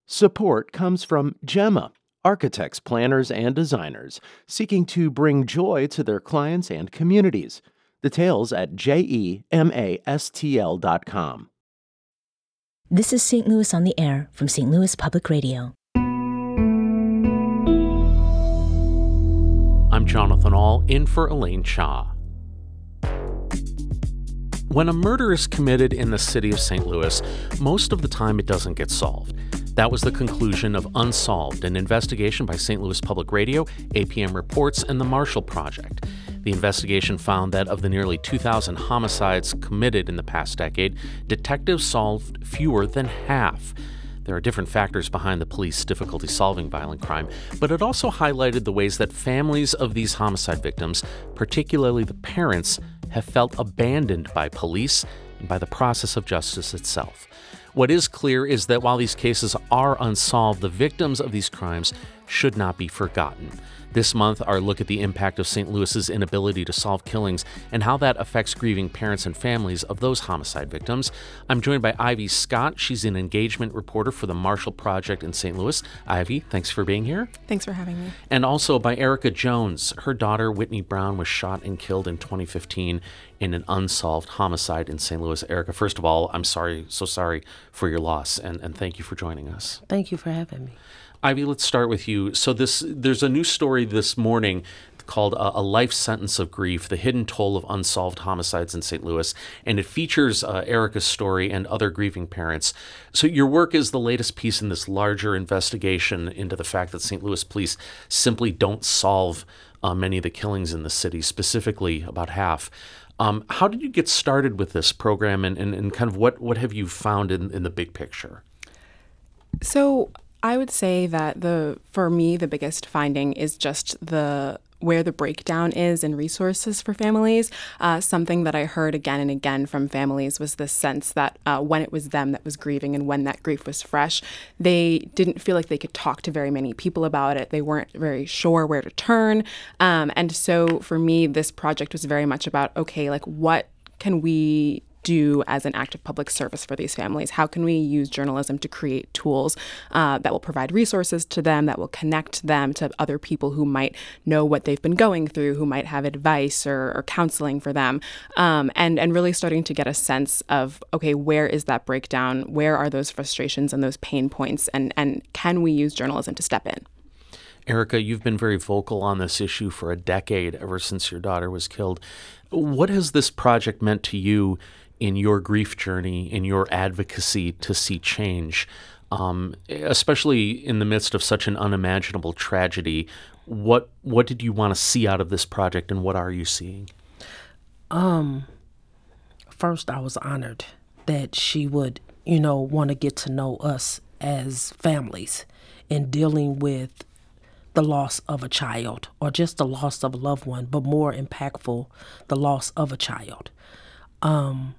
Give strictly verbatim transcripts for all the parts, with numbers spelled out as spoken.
Support comes from Gemma, architects, planners, and designers seeking to bring joy to their clients and communities. Details at gemastl dot com. This is Saint Louis on the Air from Saint Louis Public Radio. I'm Jonathan Ahl, in for Elaine Cha. When a murder is committed in the city of Saint Louis, most of the time it doesn't get solved. That was the conclusion of Unsolved, an investigation by Saint Louis Public Radio, A P M Reports, and the Marshall Project. The investigation found that of the nearly two thousand homicides committed in the past decade, detectives solved fewer than half. There are different factors behind the police difficulty solving violent crime, but it also highlighted the ways that families of these homicide victims, particularly the parents, have felt abandoned by police and by the process of justice itself. What is clear is that while these cases are unsolved, the victims of these crimes should not be forgotten. This month, our look at the impact of Saint Louis's inability to solve killings and how that affects grieving parents and families of those homicide victims. I'm joined by Ivy Scott. She's an engagement reporter for the Marshall Project in Saint Louis. Ivy, thanks for being here. Thanks for having me. And also by Erica Jones. Her daughter, Whitney Brown, was shot and killed in twenty fifteen in an unsolved homicide in Saint Louis. Erica, first of all, I'm sorry, so sorry for your loss, and, and thank you for joining us. Thank you for having me. Ivy, let's start with you. So this, there's a new story this morning called a, a Life Sentence of Grief, The Hidden Toll of Unsolved Homicides in Saint Louis, and it features uh, Erica's story and other grieving parents. So your work is the latest piece in this larger investigation into the fact that Saint Louis police simply don't solve uh, many of the killings in the city, specifically about half. Um, how did you get started with this program, and, and, and kind of what, what have you found in, in the big picture? So I would say that the for me, the biggest finding is just the where the breakdown is in resources for families. Uh, something that I heard again and again from families was this sense that uh, when it was them that was grieving and when that grief was fresh, they didn't feel like they could talk to very many people about it. They weren't very sure where to turn. Um, and so for me, this project was very much about, okay, like what can we do as an act of public service for these families? How can we use journalism to create tools uh, that will provide resources to them, that will connect them to other people who might know what they've been going through, who might have advice or, or counseling for them, um, and, and really starting to get a sense of, okay, where is that breakdown? Where are those frustrations and those pain points? And, and can we use journalism to step in? Erica, you've been very vocal on this issue for a decade, ever since your daughter was killed. What has this project meant to you in your grief journey, in your advocacy to see change, um, especially in the midst of such an unimaginable tragedy? What what did you want to see out of this project, and what are you seeing? Um, first, I was honored that she would, you know, want to get to know us as families in dealing with the loss of a child, or just the loss of a loved one, but more impactful, the loss of a child. Um,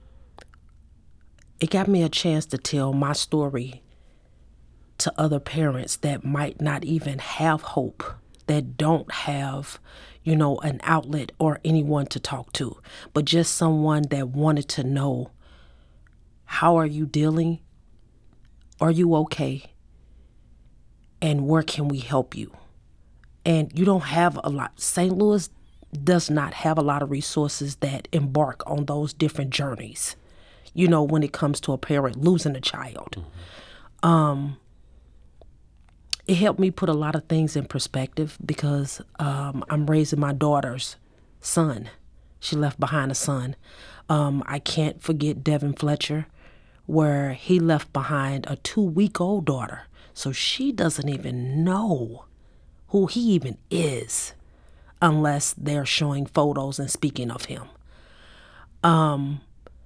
It got me a chance to tell my story to other parents that might not even have hope, that don't have, you know, an outlet or anyone to talk to, but just someone that wanted to know, how are you dealing? Are you okay? And where can we help you? And you don't have a lot. Saint Louis does not have a lot of resources that embark on those different journeys, you know, when it comes to a parent losing a child. Mm-hmm. Um, it helped me put a lot of things in perspective because um, I'm raising my daughter's son. She left behind a son. Um, I can't forget Devin Fletcher, where he left behind a two-week-old daughter. So she doesn't even know who he even is unless they're showing photos and speaking of him. Um,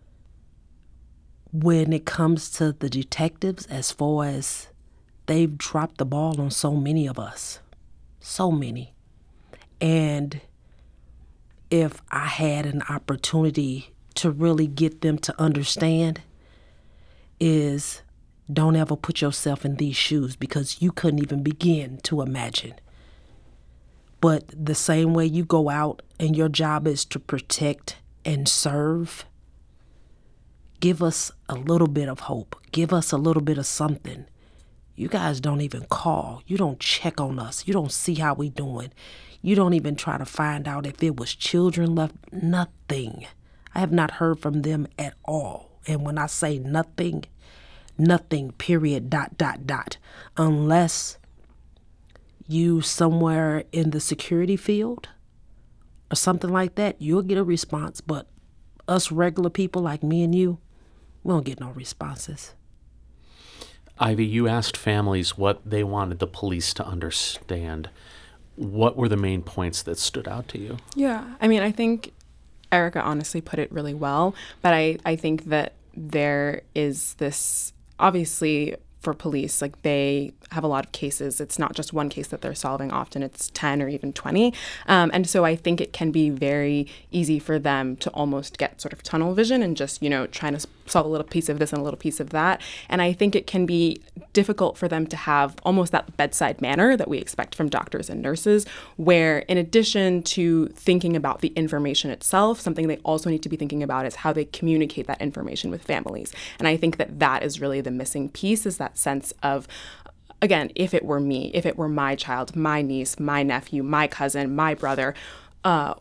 when it comes to the detectives, as far as they've dropped the ball on so many of us, so many. And if I had an opportunity to really get them to understand, is don't ever put yourself in these shoes, because you couldn't even begin to imagine. But the same way you go out and your job is to protect and serve, give us a little bit of hope. Give us a little bit of something. You guys don't even call. You don't check on us. You don't see how we doing. You don't even try to find out if it was children left. Nothing. I have not heard from them at all. And when I say nothing, nothing, period, dot, dot, dot. Unless you somewhere in the security field or something like that, you'll get a response. But us regular people like me and you, we don't get no responses. Ivy, you asked families what they wanted the police to understand. What were the main points that stood out to you? Yeah, I mean, I think Erica honestly put it really well, but I, I think that there is this, obviously, for police, like they have a lot of cases. It's not just one case that they're solving. Often it's ten or even twenty. Um, and so I think it can be very easy for them to almost get sort of tunnel vision and just, you know, trying to solve a little piece of this and a little piece of that. And I think it can be difficult for them to have almost that bedside manner that we expect from doctors and nurses, where in addition to thinking about the information itself, something they also need to be thinking about is how they communicate that information with families. And I think that that is really the missing piece, is that sense of, again, if it were me, if it were my child, my niece, my nephew, my cousin, my brother, uh,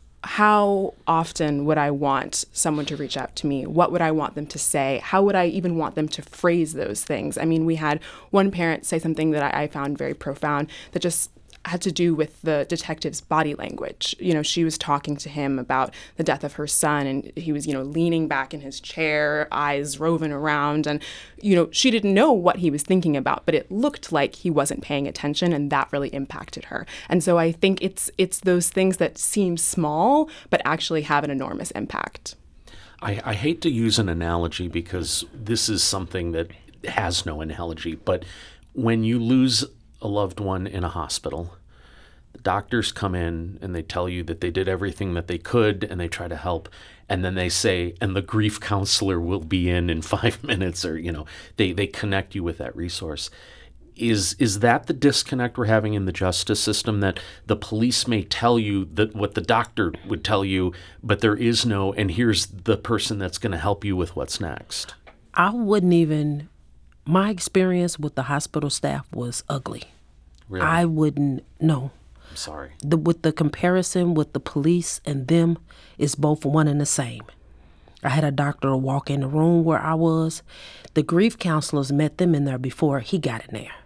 how often would I want someone to reach out to me? What would I want them to say? How would I even want them to phrase those things? I mean, we had one parent say something that I, I found very profound that just had to do with the detective's body language. You know, she was talking to him about the death of her son, and he was, you know, leaning back in his chair, eyes roving around, and, you know, she didn't know what he was thinking about, but it looked like he wasn't paying attention, and that really impacted her. And so I think it's it's those things that seem small, but actually have an enormous impact. I, I hate to use an analogy because this is something that has no analogy, but when you lose a loved one in a hospital, the doctors come in and they tell you that they did everything that they could and they try to help, and then they say, and the grief counselor will be in in five minutes, or, you know, they, they connect you with that resource. Is is that the disconnect we're having in the justice system, that the police may tell you that what the doctor would tell you, but there is no, and here's the person that's going to help you with what's next? I wouldn't even, my experience with the hospital staff was ugly. Really? I wouldn't, no. I'm sorry. The, with the comparison with the police and them, it's both one and the same. I had a doctor walk in the room where I was. The grief counselors met them in there before he got in there.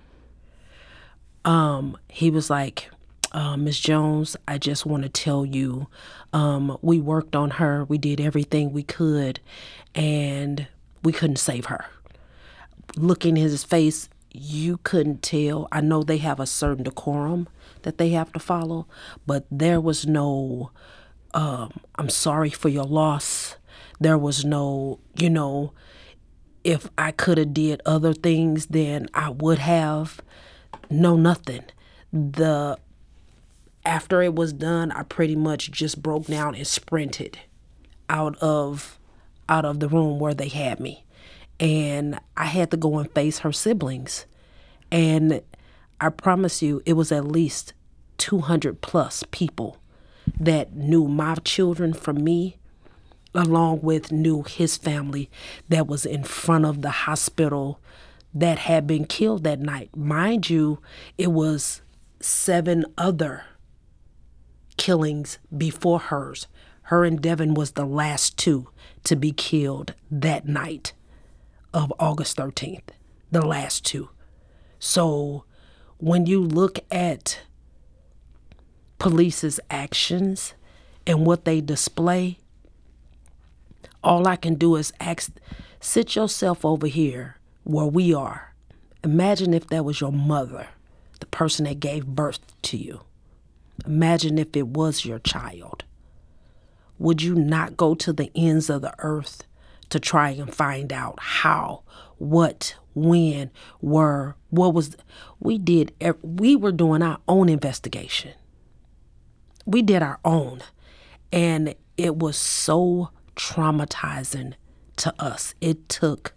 Um, he was like, uh, Miz Jones, I just want to tell you, um, we worked on her. We did everything we could, and we couldn't save her. Looking at his face, you couldn't tell. I know they have a certain decorum that they have to follow, but there was no, um, I'm sorry for your loss. There was no, you know, if I could have did other things, then I would have. No, nothing. The after it was done, I pretty much just broke down and sprinted out of out of the room where they had me. And I had to go and face her siblings. And I promise you, it was at least two hundred plus people that knew my children from me, along with knew his family that was in front of the hospital that had been killed that night. Mind you, it was seven other killings before hers. Her and Devin was the last two to be killed that night of August thirteenth, the last two. So when you look at police's actions and what they display, all I can do is ask, sit yourself over here where we are. Imagine if that was your mother, the person that gave birth to you. Imagine if it was your child. Would you not go to the ends of the earth to try and find out how, what, when, where, what was? We did, we were doing our own investigation. We did our own. And it was so traumatizing to us. It took,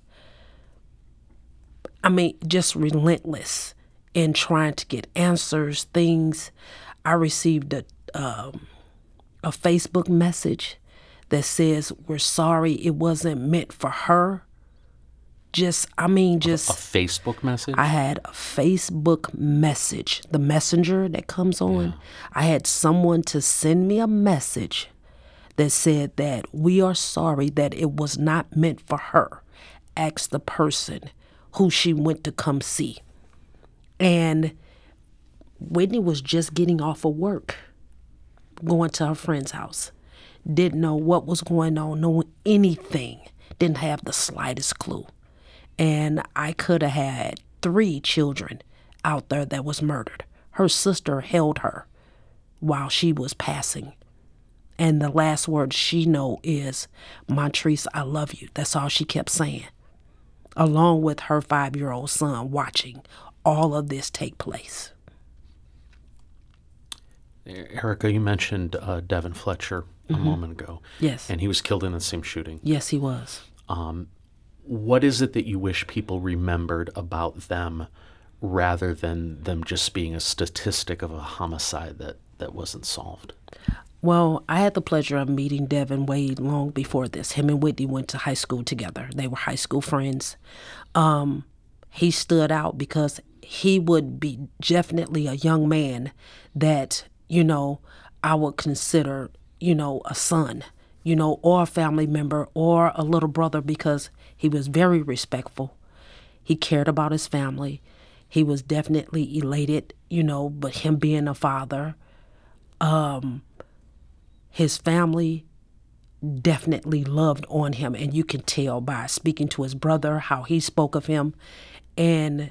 I mean, just relentless in trying to get answers, things. I received a um, a Facebook message that says, we're sorry, it wasn't meant for her Just, I mean, just... A, a Facebook message? I had a Facebook message, the messenger that comes on. Yeah. I had someone to send me a message that said that we are sorry that it was not meant for her. Ask the person who she went to come see. And Whitney was just getting off of work, going to her friend's house. Didn't know what was going on, know anything. Didn't have the slightest clue. And I could have had three children out there that was murdered. Her sister held her while she was passing. And the last word she know is, Montrese, I love you. That's all she kept saying. Along with her five-year-old son watching all of this take place. Erica, you mentioned uh, Devin Fletcher a mm-hmm. moment ago. Yes. And he was killed in the same shooting. Yes, he was. Um, what is it that you wish people remembered about them rather than them just being a statistic of a homicide that, that wasn't solved? Well, I had the pleasure of meeting Devin way long before this. Him and Whitney went to high school together. They were high school friends. Um, he stood out because he would be definitely a young man that, you know, I would consider, you know, a son, you know, or a family member or a little brother, because he was very respectful. He cared about his family. He was definitely elated, you know, but him being a father, um, his family definitely loved on him. And you can tell by speaking to his brother how he spoke of him. And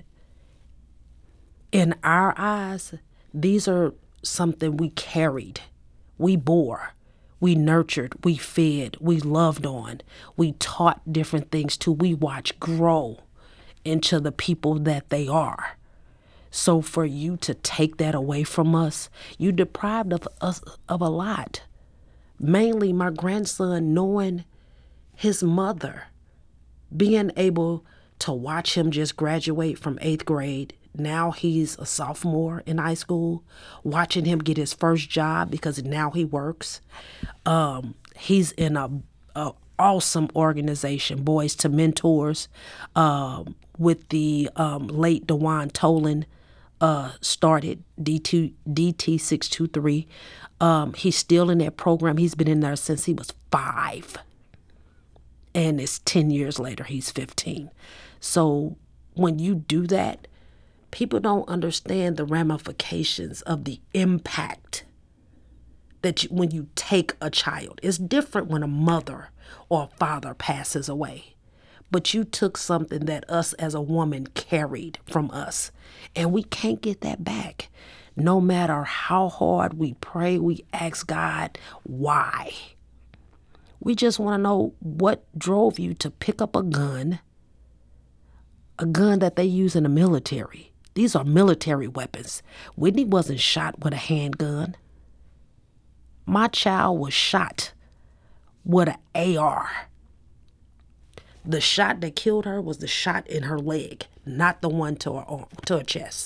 in our eyes, these are something we carried, we bore, we nurtured, we fed, we loved on, we taught different things to, we watched grow into the people that they are. So for you to take that away from us, you deprived of us of a lot. Mainly my grandson knowing his mother, being able to watch him just graduate from eighth grade. Now he's a sophomore in high school, watching him get his first job because now he works. Um, he's in a, a awesome organization, Boys to Mentors, um, with the um, late DeJuan Tolan, uh, started D T six two three. Um, he's still in that program. He's been in there since he was five. And it's ten years later, he's fifteen. So when you do that, people don't understand the ramifications of the impact that you, when you take a child. It's different when a mother or a father passes away. But you took something that us as a woman carried from us, and we can't get that back. No matter how hard we pray, we ask God, why? We just want to know what drove you to pick up a gun, a gun that they use in the military. These are military weapons. Whitney wasn't shot with a handgun. My child was shot with an A R. The shot that killed her was the shot in her leg, not the one to her arm, to her chest.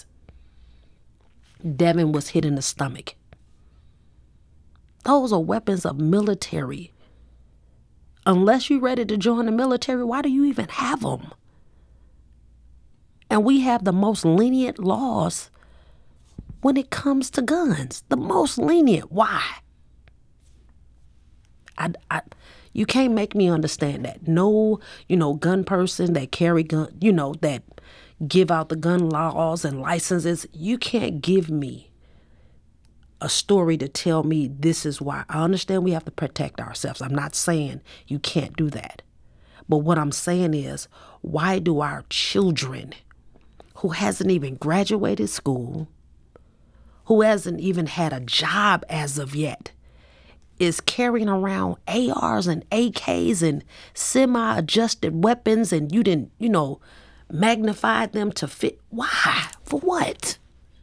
Devin was hit in the stomach. Those are weapons of military. Unless you're ready to join the military, why do you even have them? And we have the most lenient laws when it comes to guns. The most lenient. Why? I, I, you can't make me understand that. No, you know, gun person that carry gun, you know, that give out the gun laws and licenses. You can't give me a story to tell me this is why. I understand we have to protect ourselves. I'm not saying you can't do that. But what I'm saying is, why do our children who hasn't even graduated school, who hasn't even had a job as of yet, is carrying around A Rs and A Ks and semi-adjusted weapons, and you didn't, you know, magnify them to fit? Why? For what?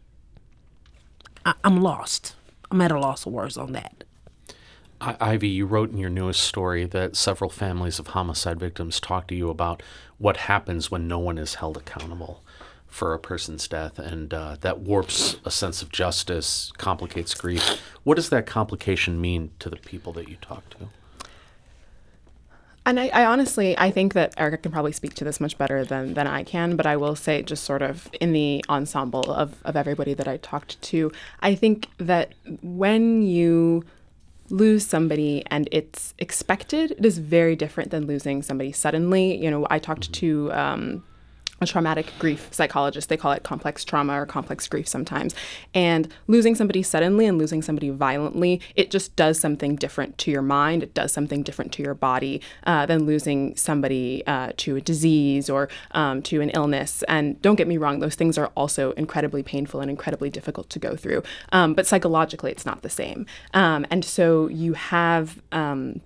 I- I'm lost. I'm at a loss of words on that. I- Ivy, you wrote in your newest story that several families of homicide victims talk to you about what happens when no one is held accountable for a person's death, and uh, that warps a sense of justice, complicates grief. What does that complication mean to the people that you talk to? And I, I honestly, I think that Erica can probably speak to this much better than, than I can, but I will say just sort of in the ensemble of, of everybody that I talked to, I think that when you lose somebody and it's expected, it is very different than losing somebody suddenly. You know, I talked to um, a traumatic grief psychologist. They call it complex trauma or complex grief sometimes. And losing somebody suddenly and losing somebody violently, it just does something different to your mind. It does something different to your body uh, than losing somebody uh, to a disease or um, to an illness. And don't get me wrong, those things are also incredibly painful and incredibly difficult to go through. Um, but psychologically, it's not the same. Um, and so you have um,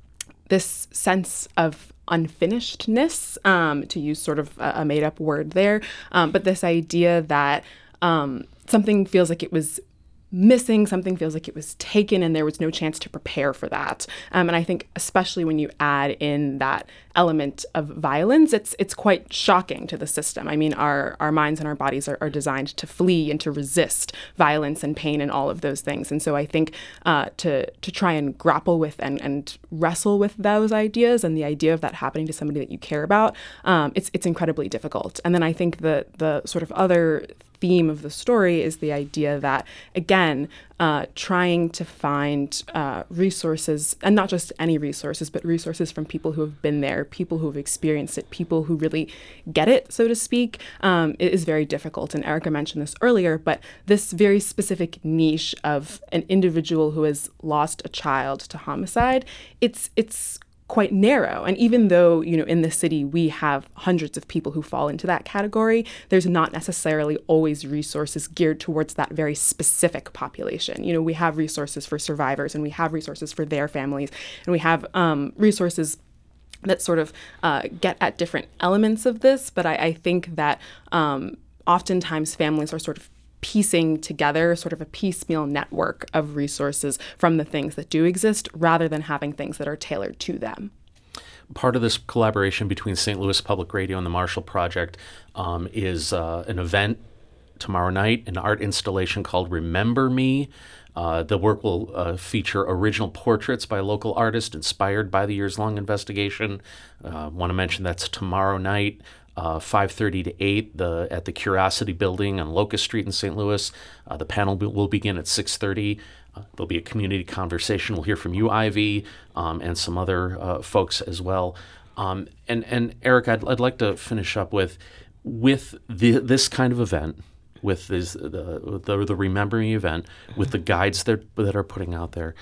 this sense of unfinishedness, um, to use sort of a, a made-up word there, um, but this idea that um, something feels like it was missing, something feels like it was taken, and there was no chance to prepare for that. Um, and I think especially when you add in that element of violence, it's it's quite shocking to the system. I mean, our our minds and our bodies are, are designed to flee and to resist violence and pain and all of those things. And so I think uh, to to try and grapple with and, and wrestle with those ideas and the idea of that happening to somebody that you care about, um, it's it's incredibly difficult. And then I think the the sort of other theme of the story is the idea that, again, uh, trying to find uh, resources, and not just any resources, but resources from people who have been there, people who have experienced it, people who really get it, so to speak, um, it is very difficult. And Erica mentioned this earlier, but this very specific niche of an individual who has lost a child to homicide, it's it's quite narrow. And even though, you know, in the city we have hundreds of people who fall into that category, there's not necessarily always resources geared towards that very specific population. You know, we have resources for survivors and we have resources for their families, and we have um, resources that sort of uh, get at different elements of this. But I, I think that um, oftentimes families are sort of piecing together sort of a piecemeal network of resources from the things that do exist rather than having things that are tailored to them. Part of this collaboration between Saint Louis Public Radio and the Marshall Project um, is uh, an event tomorrow night, an art installation called Remember Me. Uh, the work will uh, feature original portraits by a local artist inspired by the years-long investigation. I uh, want to mention that's tomorrow night. Uh, five thirty to eight the, at the Curiosity Building on Locust Street in Saint Louis. Uh, the panel be, will begin at six thirty. Uh, there'll be a community conversation. We'll hear from you, Ivy, um, and some other uh, folks as well. Um, and, and Eric, I'd, I'd like to finish up with, with the, this kind of event, with this, the, the, the Remember Me event, with the guides that, that are putting out there.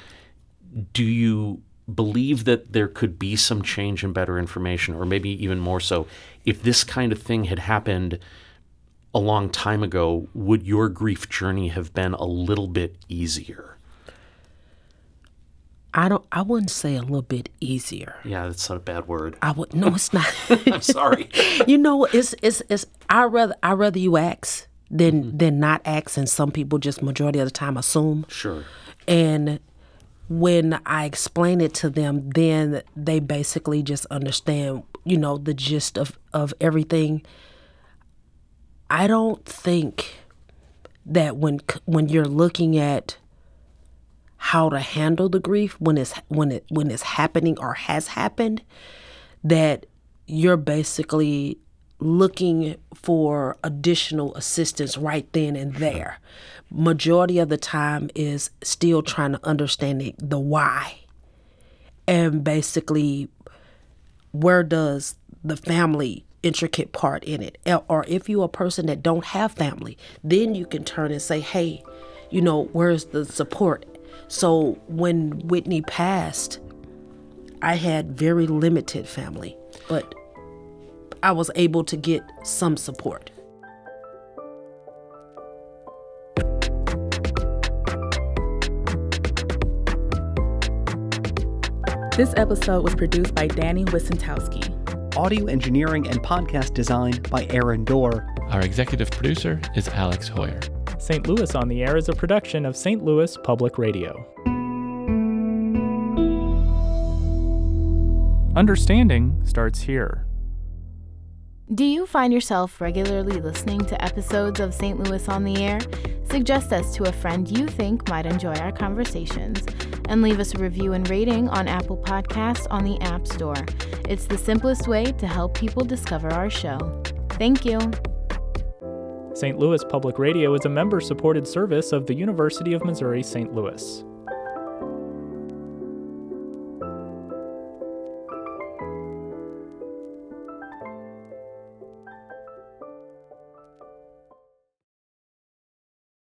Do you believe that there could be some change and better information, or maybe even more so, if this kind of thing had happened a long time ago, would your grief journey have been a little bit easier? I don't. I wouldn't say a little bit easier. Yeah, that's not a bad word. I would. No, it's not. I'm sorry. You know, it's it's it's. I rather I rather you ask than mm-hmm. than not ask, and some people just majority of the time assume. Sure. And when I explain it to them, then they basically just understand, you know, the gist of, of everything. I don't think that when when you're looking at how to handle the grief when it's when it when it's happening or has happened, that you're basically looking for additional assistance right then and there. Majority of the time is still trying to understand the, the why, and basically where does the family intricate part in it. Or if you're a person that don't have family, then you can turn and say, hey, you know, where's the support? So when Whitney passed, I had very limited family, but I was able to get some support. This episode was produced by Danny Wissentowski. Audio engineering and podcast design by Aaron Dorr. Our executive producer is Alex Hoyer. Saint Louis on the Air is a production of Saint Louis Public Radio. Understanding starts here. Do you find yourself regularly listening to episodes of Saint Louis on the Air? Suggest us to a friend you think might enjoy our conversations, and leave us a review and rating on Apple Podcasts on the App Store. It's the simplest way to help people discover our show. Thank you. Saint Louis Public Radio is a member-supported service of the University of Missouri Saint Louis.